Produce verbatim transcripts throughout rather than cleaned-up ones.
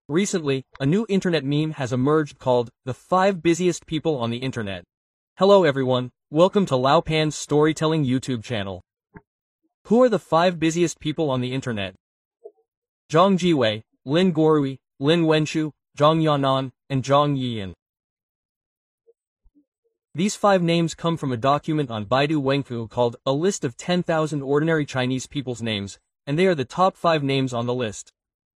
Recently, a new internet meme has emerged called the five busiest people on the internet. Hello everyone, welcome to Lao Pan's storytelling YouTube channel. Who are the five busiest people on the internet? Zhang Jiwei, Lin Guorui, Lin Wenshu, Zhang Yanan, and Zhang Yiyan. These five names come from a document on Baidu Wenku called A List of ten thousand Ordinary Chinese People's Names, and they are the top five names on the list.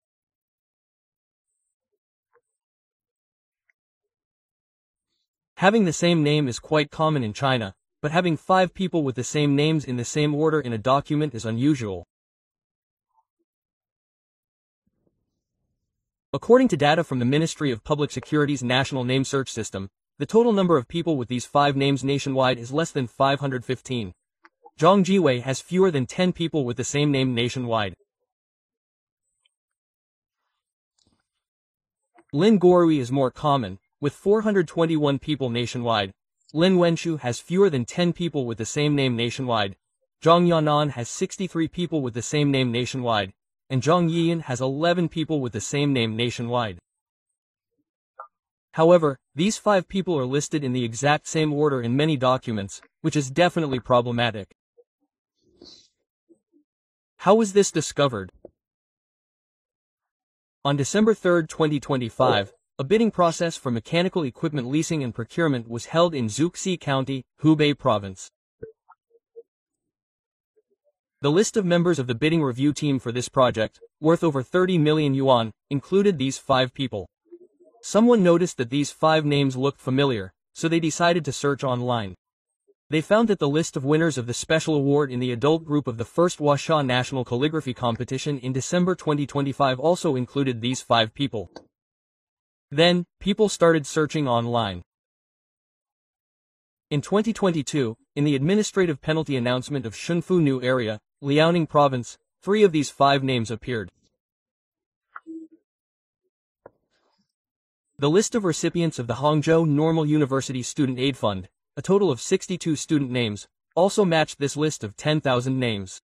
Having the same name is quite common in China, but having five people with the same names in the same order in a document is unusual. According to data from the Ministry of Public Security's National Name Search System, the total number of people with these five names nationwide is less than five hundred fifteen. Zhang Jiwei has fewer than ten people with the same name nationwide. Lin Guorui is more common, with four hundred twenty-one people nationwide. Lin Wenshu has fewer than ten people with the same name nationwide. Zhang Yanan has sixty-three people with the same name nationwide, and Zhang Yiyan has eleven people with the same name nationwide. However, these five people are listed in the exact same order in many documents, which is definitely problematic. How was this discovered? On December third, twenty twenty-five, a bidding process for mechanical equipment leasing and procurement was held in Zhuxi County, Hubei Province. The list of members of the bidding review team for this project, worth over thirty million yuan, included these five people. Someone noticed that these five names looked familiar, so they decided to search online. They found that the list of winners of the special award in the adult group of the first Huasha National Calligraphy Competition in December twenty twenty-five also included these five people. Then, people started searching online. In twenty twenty-two, in the administrative penalty announcement of Shunfu New Area, Liaoning Province, three of these five names appeared. The list of recipients of the Hangzhou Normal University Student Aid Fund, a total of sixty-two student names, also matched this list of ten thousand names.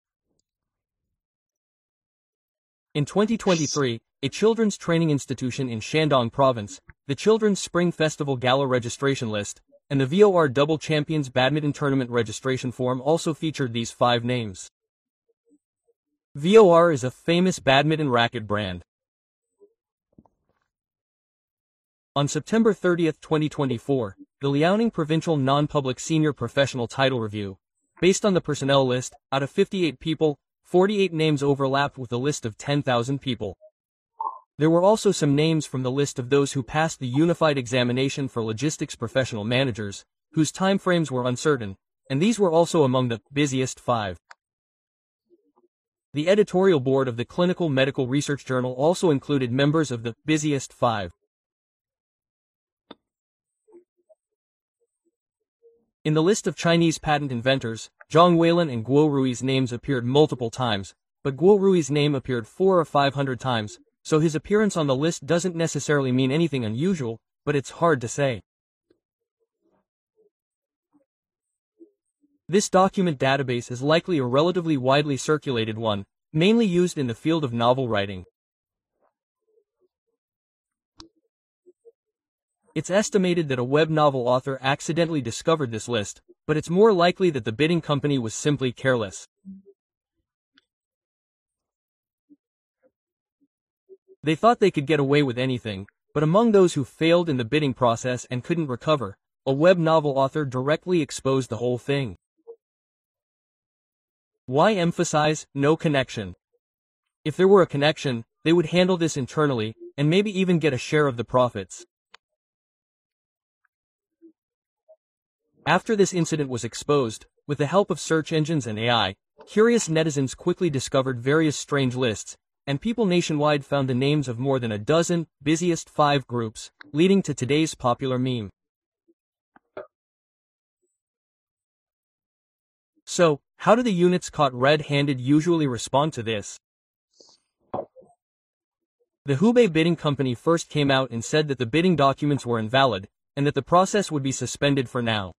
In twenty twenty-three, a children's training institution in Shandong Province, the Children's Spring Festival Gala registration list, and the V O R Double Champions Badminton Tournament registration form also featured these five names. V O R is a famous badminton racket brand. On September thirtieth, twenty twenty-four, the Liaoning Provincial Non-Public Senior Professional Title Review, based on the personnel list, out of fifty-eight people, forty-eight names overlapped with the list of ten thousand people. There were also some names from the list of those who passed the Unified Examination for Logistics Professional Managers, whose timeframes were uncertain, and these were also among the busiest five. The editorial board of the Clinical Medical Research Journal also included members of the busiest five. In the list of Chinese patent inventors, Zhang Weilin and Guo Rui's names appeared multiple times, but Guo Rui's name appeared four or five hundred times, so his appearance on the list doesn't necessarily mean anything unusual, but it's hard to say. This document database is likely a relatively widely circulated one, mainly used in the field of novel writing. It's estimated that a web novel author accidentally discovered this list, but it's more likely that the bidding company was simply careless. They thought they could get away with anything, but among those who failed in the bidding process and couldn't recover, a web novel author directly exposed the whole thing. Why emphasize no connection? If there were a connection, they would handle this internally, and maybe even get a share of the profits. After this incident was exposed, with the help of search engines and A I, curious netizens quickly discovered various strange lists, and people nationwide found the names of more than a dozen busiest five groups, leading to today's popular meme. So, how do the units caught red-handed usually respond to this? The Hubei Bidding Company first came out and said that the bidding documents were invalid, and that the process would be suspended for now.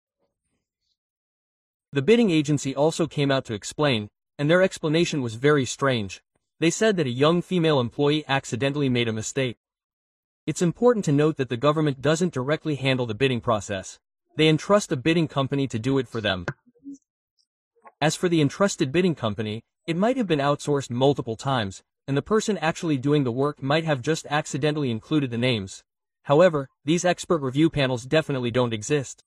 The bidding agency also came out to explain, and their explanation was very strange. They said that a young female employee accidentally made a mistake. It's important to note that the government doesn't directly handle the bidding process. They entrust a bidding company to do it for them. As for the entrusted bidding company, it might have been outsourced multiple times, and the person actually doing the work might have just accidentally included the names. However, these expert review panels definitely don't exist.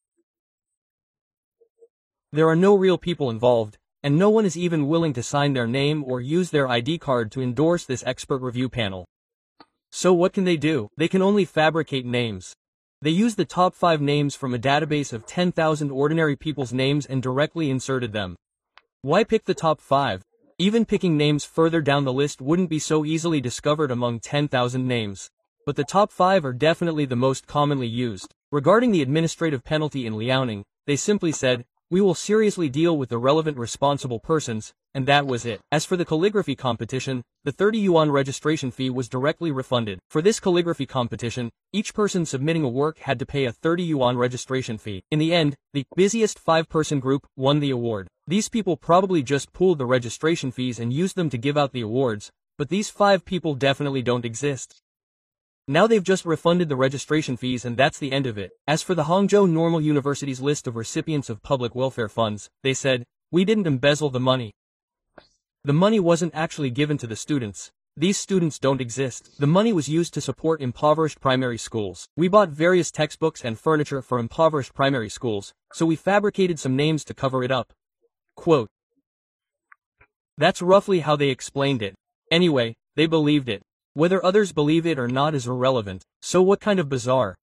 There are no real people involved, and no one is even willing to sign their name or use their I D card to endorse this expert review panel. So what can they do? They can only fabricate names. They used the top five names from a database of ten thousand ordinary people's names and directly inserted them. Why pick the top five? Even picking names further down the list wouldn't be so easily discovered among ten thousand names. But the top five are definitely the most commonly used. Regarding the administrative penalty in Liaoning, they simply said, "We will seriously deal with the relevant responsible persons," and that was it. As for the calligraphy competition, the thirty yuan registration fee was directly refunded. For this calligraphy competition, each person submitting a work had to pay a thirty yuan registration fee. In the end, the busiest five-person group won the award. These people probably just pooled the registration fees and used them to give out the awards, but these five people definitely don't exist. Now they've just refunded the registration fees and that's the end of it. As for the Hangzhou Normal University's list of recipients of public welfare funds, they said, "We didn't embezzle the money. The money wasn't actually given to the students. These students don't exist. The money was used to support impoverished primary schools. We bought various textbooks and furniture for impoverished primary schools, so we fabricated some names to cover it up." Quote. That's roughly how they explained it. Anyway, they believed it. Whether others believe it or not is irrelevant. So what kind of bizarre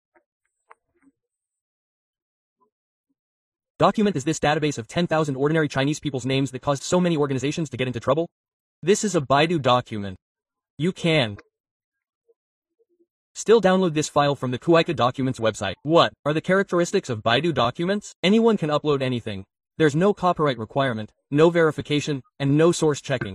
document is this database of ten thousand ordinary Chinese people's names that caused so many organizations to get into trouble? This is a Baidu document. You can still download this file from the Kuaika Documents website. What are the characteristics of Baidu documents? Anyone can upload anything. There's no copyright requirement, no verification, and no source checking.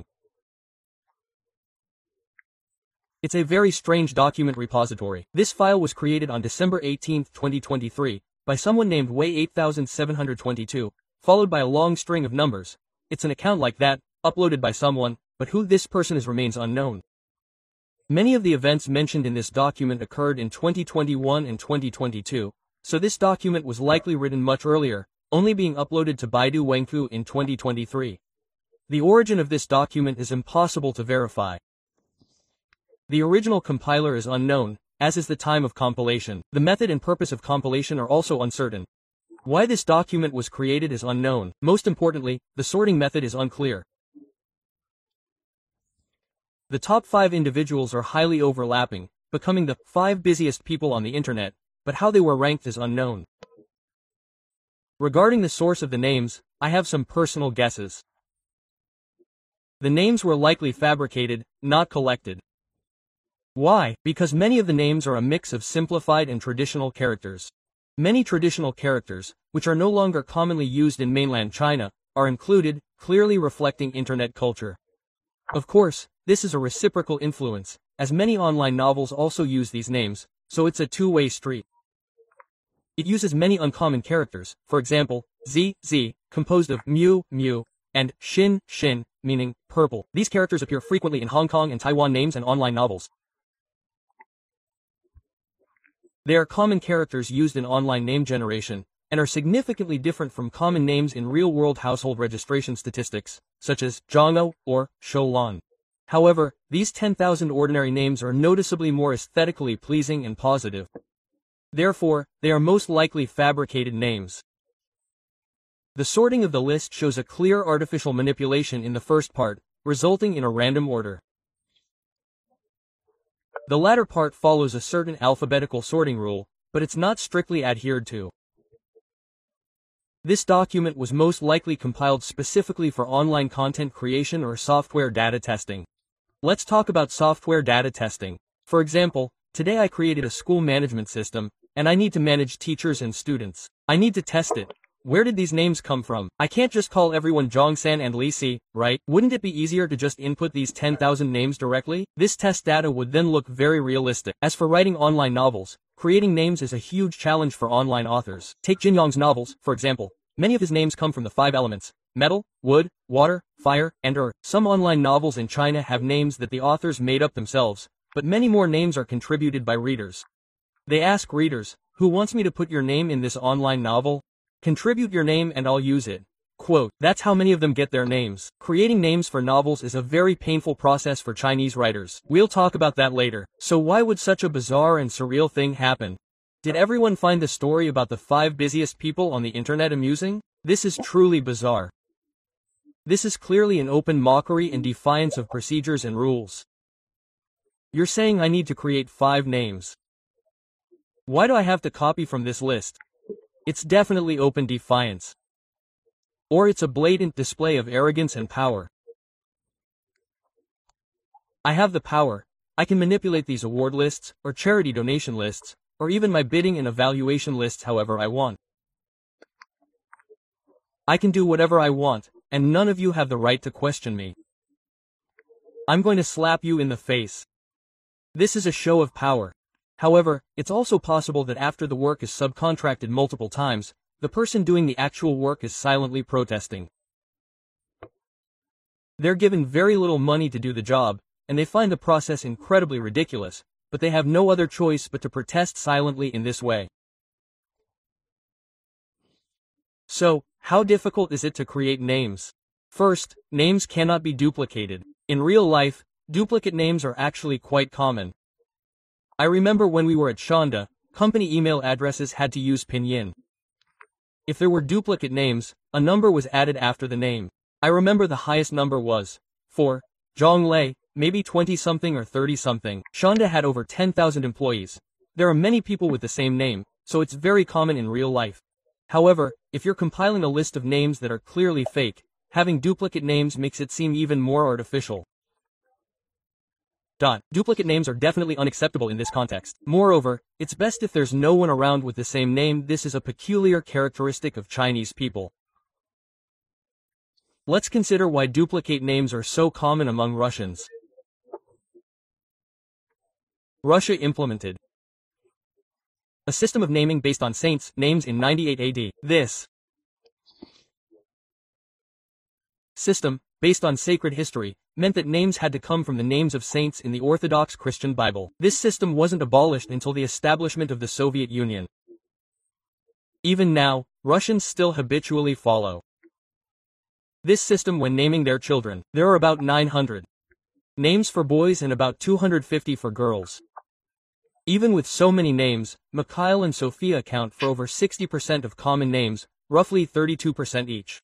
It's a very strange document repository. This file was created on December eighteenth, twenty twenty-three, by someone named Wei eight seven two two, followed by a long string of numbers. It's an account like that, uploaded by someone, but who this person is remains unknown. Many of the events mentioned in this document occurred in twenty twenty-one and twenty twenty-two, so this document was likely written much earlier, only being uploaded to Baidu Wenku in twenty twenty-three. The origin of this document is impossible to verify. The original compiler is unknown, as is the time of compilation. The method and purpose of compilation are also uncertain. Why this document was created is unknown. Most importantly, the sorting method is unclear. The top five individuals are highly overlapping, becoming the five busiest people on the internet, but how they were ranked is unknown. Regarding the source of the names, I have some personal guesses. The names were likely fabricated, not collected. Why? Because many of the names are a mix of simplified and traditional characters. Many traditional characters, which are no longer commonly used in mainland China, are included, clearly reflecting internet culture. Of course, this is a reciprocal influence, as many online novels also use these names, so it's a two-way street. It uses many uncommon characters, for example, Z, Z, composed of Mu, Mu, and Xin, Xin, meaning purple. These characters appear frequently in Hong Kong and Taiwan names and online novels. They are common characters used in online name generation, and are significantly different from common names in real-world household registration statistics, such as Zhang'o or Shoulan. However, these ten thousand ordinary names are noticeably more aesthetically pleasing and positive. Therefore, they are most likely fabricated names. The sorting of the list shows a clear artificial manipulation in the first part, resulting in a random order. The latter part follows a certain alphabetical sorting rule, but it's not strictly adhered to. This document was most likely compiled specifically for online content creation or software data testing. Let's talk about software data testing. For example, today I created a school management system, and I need to manage teachers and students. I need to test it. Where did these names come from? I can't just call everyone Zhongsan and Li Si, right? Wouldn't it be easier to just input these ten thousand names directly? This test data would then look very realistic. As for writing online novels, creating names is a huge challenge for online authors. Take Jin Yong's novels, for example. Many of his names come from the five elements, metal, wood, water, fire, and earth. Some online novels in China have names that the authors made up themselves, but many more names are contributed by readers. They ask readers, "Who wants me to put your name in this online novel? Contribute your name and I'll use it." Quote, that's how many of them get their names. Creating names for novels is a very painful process for Chinese writers. We'll talk about that later. So why would such a bizarre and surreal thing happen? Did everyone find the story about the five busiest people on the internet amusing? This is truly bizarre. This is clearly an open mockery and defiance of procedures and rules. You're saying I need to create five names. Why do I have to copy from this list? It's definitely open defiance. Or it's a blatant display of arrogance and power. I have the power. I can manipulate these award lists, or charity donation lists, or even my bidding and evaluation lists however I want. I can do whatever I want, and none of you have the right to question me. I'm going to slap you in the face. This is a show of power. However, it's also possible that after the work is subcontracted multiple times, the person doing the actual work is silently protesting. They're given very little money to do the job, and they find the process incredibly ridiculous, but they have no other choice but to protest silently in this way. So, how difficult is it to create names? First, names cannot be duplicated. In real life, duplicate names are actually quite common. I remember when we were at Shanda, company email addresses had to use pinyin. If there were duplicate names, a number was added after the name. I remember the highest number was for Zhonglei, maybe twenty something or thirty something. Shanda had over ten thousand employees. There are many people with the same name, so it's very common in real life. However, if you're compiling a list of names that are clearly fake, having duplicate names makes it seem even more artificial. Dot. Duplicate names are definitely unacceptable in this context. Moreover, it's best if there's no one around with the same name. This is a peculiar characteristic of Chinese people. Let's consider why duplicate names are so common among Russians. Russia implemented a system of naming based on saints' names in ninety-eight A D. This system, based on sacred history, meant that names had to come from the names of saints in the Orthodox Christian Bible. This system wasn't abolished until the establishment of the Soviet Union. Even now, Russians still habitually follow this system when naming their children. There are about nine hundred names for boys and about two hundred fifty for girls. Even with so many names, Mikhail and Sophia account for over sixty percent of common names, roughly thirty-two percent each.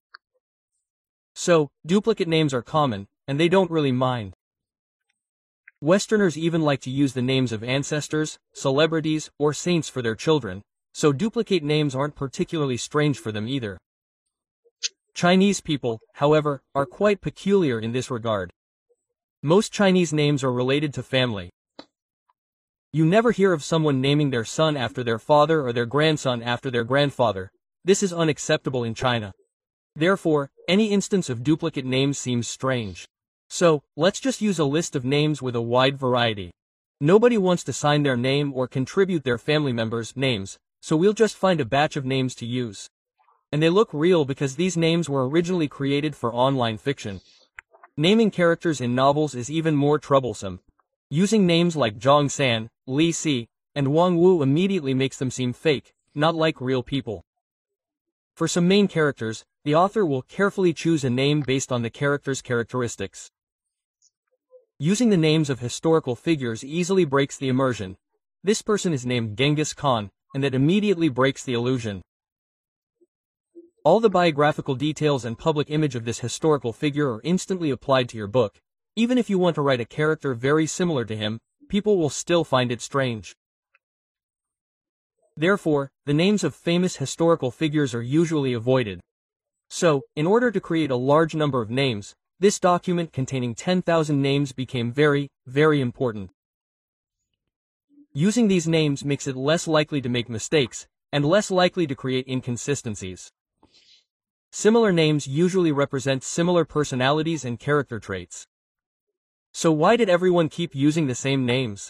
So, duplicate names are common, and they don't really mind. Westerners even like to use the names of ancestors, celebrities, or saints for their children, so duplicate names aren't particularly strange for them either. Chinese people, however, are quite peculiar in this regard. Most Chinese names are related to family. You never hear of someone naming their son after their father or their grandson after their grandfather. This is unacceptable in China. Therefore, any instance of duplicate names seems strange. So, let's just use a list of names with a wide variety. Nobody wants to sign their name or contribute their family members' names, so we'll just find a batch of names to use. And they look real because these names were originally created for online fiction. Naming characters in novels is even more troublesome. Using names like Zhang San, Li Si, and Wang Wu immediately makes them seem fake, not like real people. For some main characters, the author will carefully choose a name based on the character's characteristics. Using the names of historical figures easily breaks the immersion. This person is named Genghis Khan, and that immediately breaks the illusion. All the biographical details and public image of this historical figure are instantly applied to your book. Even if you want to write a character very similar to him, people will still find it strange. Therefore, the names of famous historical figures are usually avoided. So, in order to create a large number of names, this document containing ten thousand names became very, very important. Using these names makes it less likely to make mistakes, and less likely to create inconsistencies. Similar names usually represent similar personalities and character traits. So why did everyone keep using the same names?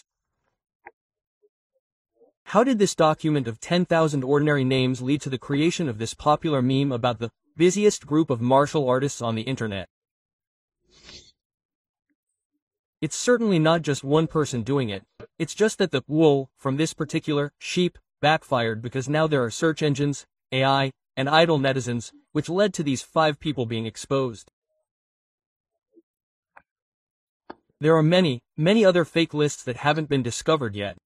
How did this document of ten thousand ordinary names lead to the creation of this popular meme about the busiest group of martial artists on the internet. It's certainly not just one person doing it. It's just that the wool from this particular sheep backfired because now there are search engines, A I, and idle netizens, which led to these five people being exposed. There are many, many other fake lists that haven't been discovered yet.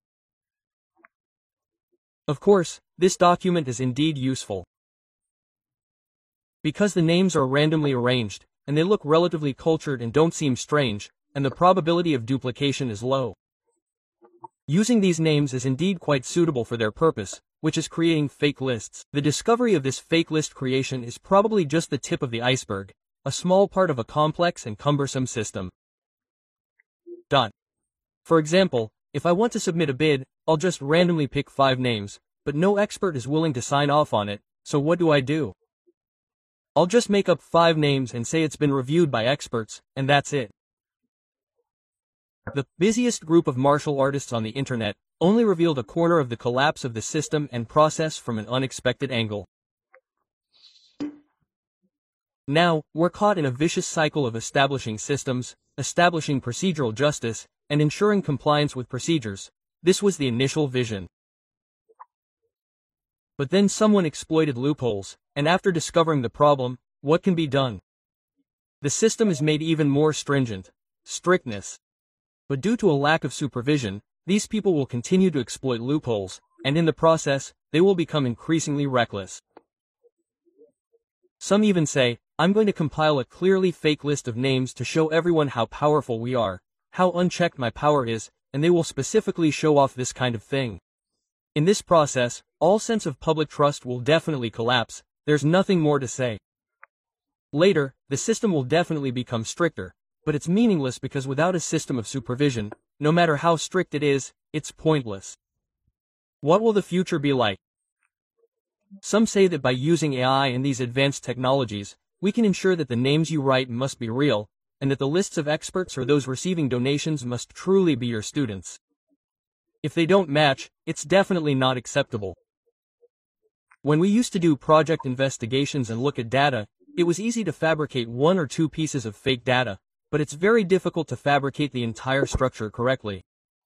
Of course, this document is indeed useful. Because the names are randomly arranged, and they look relatively cultured and don't seem strange, and the probability of duplication is low. Using these names is indeed quite suitable for their purpose, which is creating fake lists. The discovery of this fake list creation is probably just the tip of the iceberg, a small part of a complex and cumbersome system. Dot. For example, if I want to submit a bid, I'll just randomly pick five names, but no expert is willing to sign off on it, so what do I do? I'll just make up five names and say it's been reviewed by experts, and that's it. The busiest group of martial artists on the internet only revealed a corner of the collapse of the system and process from an unexpected angle. Now, we're caught in a vicious cycle of establishing systems, establishing procedural justice, and ensuring compliance with procedures. This was the initial vision. But then someone exploited loopholes, and after discovering the problem, what can be done? The system is made even more stringent. Strictness. But due to a lack of supervision, these people will continue to exploit loopholes, and in the process, they will become increasingly reckless. Some even say, I'm going to compile a clearly fake list of names to show everyone how powerful we are, how unchecked my power is, and they will specifically show off this kind of thing. In this process, all sense of public trust will definitely collapse. There's nothing more to say. Later, the system will definitely become stricter, but it's meaningless because without a system of supervision, no matter how strict it is, it's pointless. What will the future be like? Some say that by using A I and these advanced technologies, we can ensure that the names you write must be real, and that the lists of experts or those receiving donations must truly be your students. If they don't match, it's definitely not acceptable. When we used to do project investigations and look at data, it was easy to fabricate one or two pieces of fake data, but it's very difficult to fabricate the entire structure correctly.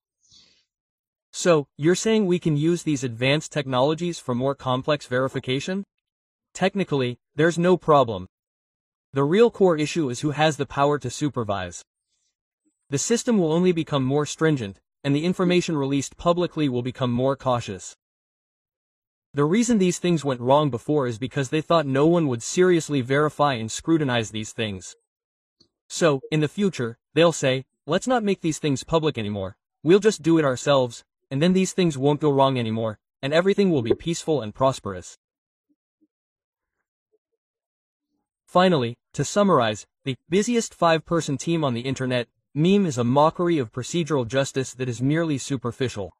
So, you're saying we can use these advanced technologies for more complex verification? Technically, there's no problem. The real core issue is who has the power to supervise. The system will only become more stringent, and the information released publicly will become more cautious. The reason these things went wrong before is because they thought no one would seriously verify and scrutinize these things. So, in the future, they'll say, let's not make these things public anymore, we'll just do it ourselves, and then these things won't go wrong anymore, and everything will be peaceful and prosperous. Finally, to summarize, the busiest five-person team on the internet meme is a mockery of procedural justice that is merely superficial.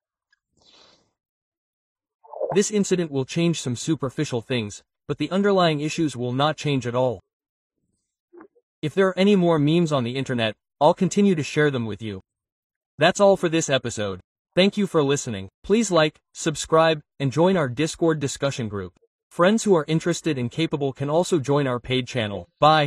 This incident will change some superficial things, but the underlying issues will not change at all. If there are any more memes on the internet, I'll continue to share them with you. That's all for this episode. Thank you for listening. Please like, subscribe, and join our Discord discussion group. Friends who are interested and capable can also join our paid channel. Bye.